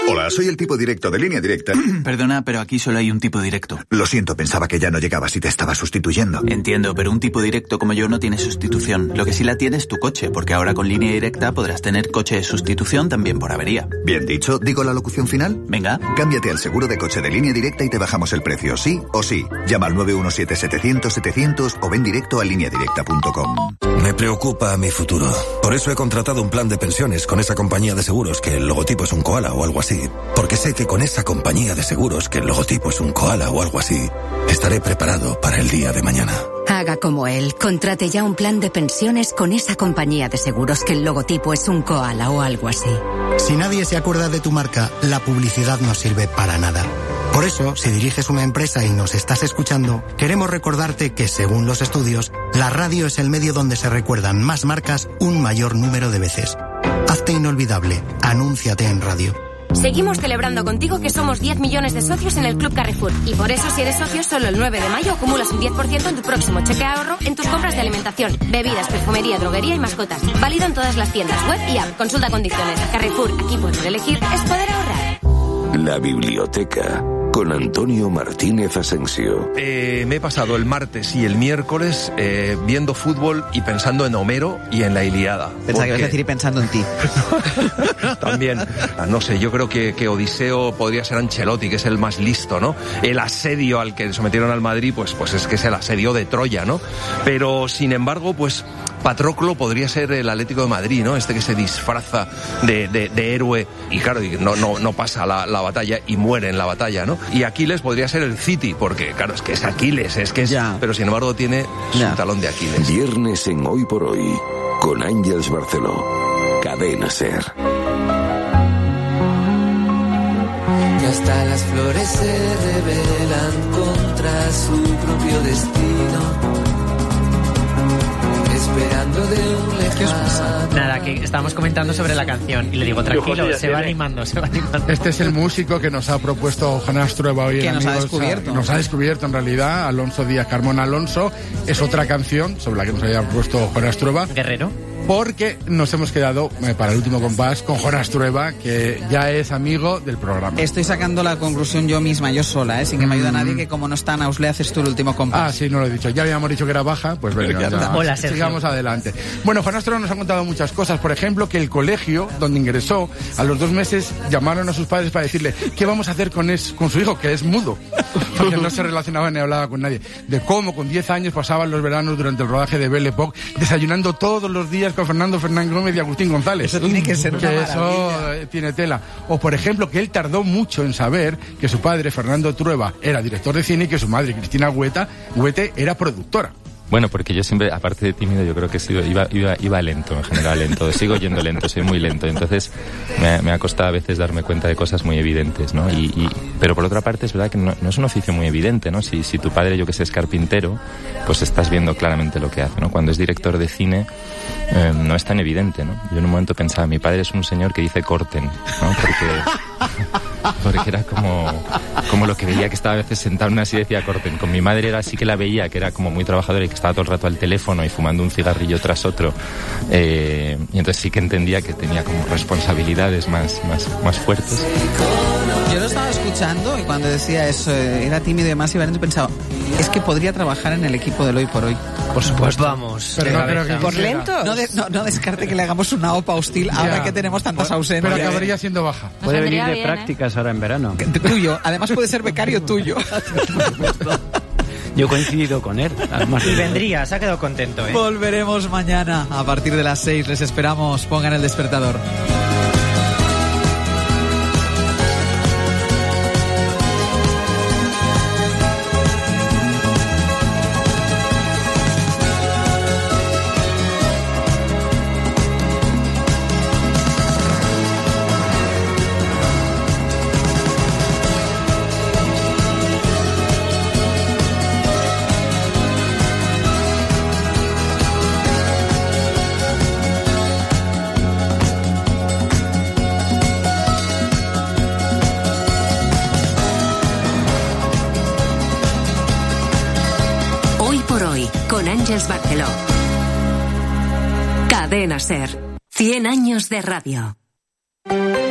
Hola, soy el tipo directo de Línea Directa. Perdona, pero aquí solo hay un tipo directo. Lo siento, pensaba que ya no llegabas y te estaba sustituyendo. Entiendo, pero un tipo directo como yo no tiene sustitución. Lo que sí la tiene es tu coche, porque ahora con Línea Directa podrás tener coche de sustitución también por avería. Bien dicho, ¿digo la locución final? Venga. Cámbiate al seguro de coche de Línea Directa y te bajamos el precio, sí o sí. Llama al 917-700-700 o ven directo a lineadirecta.com. Me preocupa mi futuro. Por eso he contratado un plan de pensiones con esa compañía de seguros que el logotipo es un koala o algo así. Porque sé que con esa compañía de seguros que el logotipo es un koala o algo así, estaré preparado para el día de mañana. Haga como él. Contrate ya un plan de pensiones con esa compañía de seguros que el logotipo es un koala o algo así. Si nadie se acuerda de tu marca, la publicidad no sirve para nada. Por eso, si diriges una empresa y nos estás escuchando, queremos recordarte que, según los estudios, la radio es el medio donde se recuerdan más marcas un mayor número de veces. Hazte inolvidable. Anúnciate en radio. Seguimos celebrando contigo que somos 10 millones de socios en el Club Carrefour. Y por eso, si eres socio, solo el 9 de mayo acumulas un 10% en tu próximo cheque de ahorro en tus compras de alimentación, bebidas, perfumería, droguería y mascotas. Válido en todas las tiendas, web y app. Consulta condiciones. Carrefour, aquí poder elegir es poder ahorrar. La biblioteca. Con Antonio Martínez Asensio. Me he pasado el martes y el miércoles viendo fútbol y pensando en Homero y en la Ilíada. Pensaba que ibas a decir y pensando en ti. También, no sé, yo creo que Odiseo podría ser Ancelotti, que es el más listo, ¿no? El asedio al que sometieron al Madrid, pues es que es el asedio de Troya, ¿no? Pero, sin embargo, pues Patroclo podría ser el Atlético de Madrid, ¿no? Este que se disfraza de héroe y claro, no pasa la batalla y muere en la batalla, ¿no? Y Aquiles podría ser el City, porque claro, es que es Aquiles, pero sin embargo tiene su talón de Aquiles. Viernes en Hoy por Hoy, con Ángeles Barceló. Cadena SER. Y hasta las flores se rebelan contra su propio destino. Esperando de un lejano. Nada, que estábamos comentando sobre la canción y le digo, tranquilo, se va animando. Este es el músico que nos ha propuesto Juan Astrueba hoy. Que nos ha descubierto. Nos ha descubierto en realidad, Alonso Díaz Carmona Alonso. Es otra canción sobre la que nos había propuesto Juan Astrueba. Guerrero. Porque nos hemos quedado para el último compás con Juan Astrueba, que ya es amigo del programa. Estoy sacando la conclusión yo misma, yo sola, sin que me ayude nadie, que como no está Naus, le haces tú el último compás. Ah, sí, no lo he dicho. Ya habíamos dicho que era baja, pues venga, ya. Hola, Sergio. Sigamos adelante. Bueno, Juan Astrueba nos ha contado muchas cosas. Por ejemplo, que el colegio donde ingresó, a los 2 meses llamaron a sus padres para decirle qué vamos a hacer con su hijo, que es mudo, porque no se relacionaba ni hablaba con nadie. De cómo con 10 años pasaban los veranos durante el rodaje de Belle Époque, desayunando todos los días con Fernando Fernández Gómez y Agustín González. Eso tiene que ser una maravilla. Eso tiene tela. O por ejemplo, que él tardó mucho en saber que su padre, Fernando Trueba, era director de cine y que su madre, Cristina Huete, era productora. Bueno, porque yo siempre, aparte de tímido, yo creo que iba lento, en general lento. Sigo yendo lento, soy muy lento. Entonces me ha costado a veces darme cuenta de cosas muy evidentes, ¿no? Pero por otra parte es verdad que no es un oficio muy evidente, ¿no? Si tu padre, yo que sé, es carpintero, pues estás viendo claramente lo que hace, ¿no? Cuando es director de cine, no es tan evidente, ¿no? Yo en un momento pensaba, mi padre es un señor que dice corten, ¿no? Porque era como lo que veía, que estaba a veces sentado en una silla y decía corten. Con mi madre era así que la veía, que era como muy trabajadora y que estaba todo el rato al teléfono y fumando un cigarrillo tras otro. Y entonces sí que entendía que tenía como responsabilidades más fuertes. Yo lo estaba escuchando y cuando decía eso, era tímido y demás, iba lento, y pensaba, es que podría trabajar en el equipo del Hoy por Hoy. Por supuesto. Vamos. Pero no creo que ¿Por lento? No descarte que le hagamos una OPA hostil ahora que tenemos tantas ausencias. Pero acabaría siendo baja. Puede venir de prácticas ahora en verano. Tuyo. Además puede ser becario tuyo. Yo he coincidido con él. Además, y vendría, se ha quedado contento, ¿eh? Volveremos mañana a partir de las 6. Les esperamos. Pongan el despertador. Con Ángeles Barceló. Cadena SER. 100 años de radio.